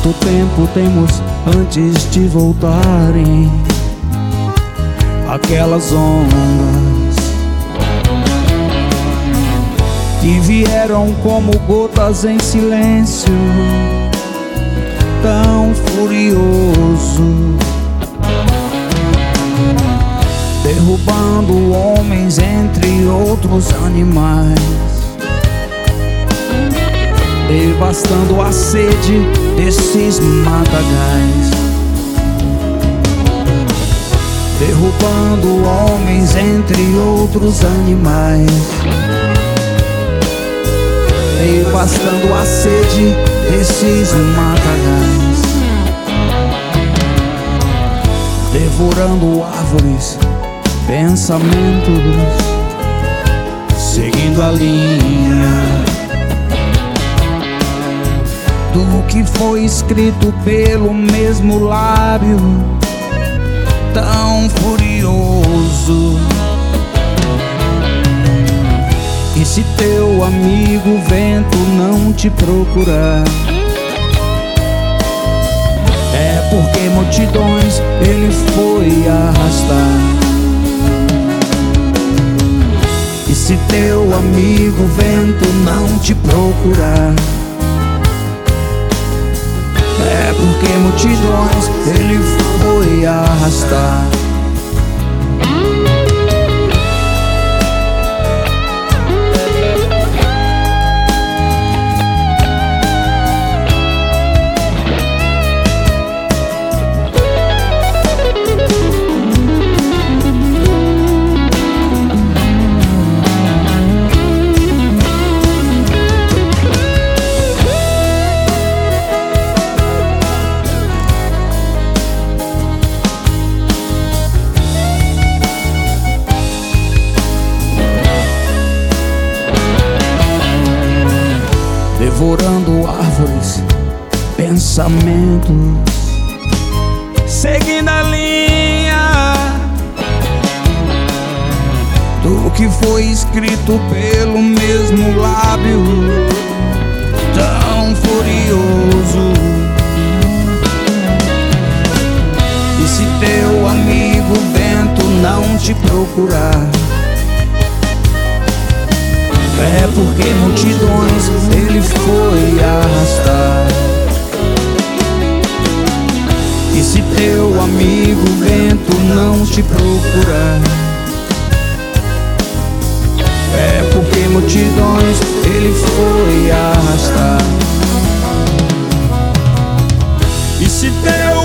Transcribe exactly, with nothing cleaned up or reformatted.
Quanto tempo temos antes de voltarem aquelas ondas que vieram como gotas em silêncio, tão furioso, derrubando homens entre outros animais, devastando a sede desses matagais, derrubando homens entre outros animais, devastando a sede desses matagais, devorando árvores, pensamentos, seguindo a linha do que foi escrito pelo mesmo lábio, tão furioso. E se teu amigo vento não te procurar, é porque multidões ele foi arrastar. E se teu amigo vento não te procurar, é porque multidões ele foi arrastar. Devorando árvores, pensamentos, seguindo a linha do que foi escrito pelo mesmo lábio, tão furioso. E se teu amigo vento não te procurar, é porque multidões ele foi arrastar. E se teu amigo vento não te procurar, é porque multidões ele foi arrastar. E se teu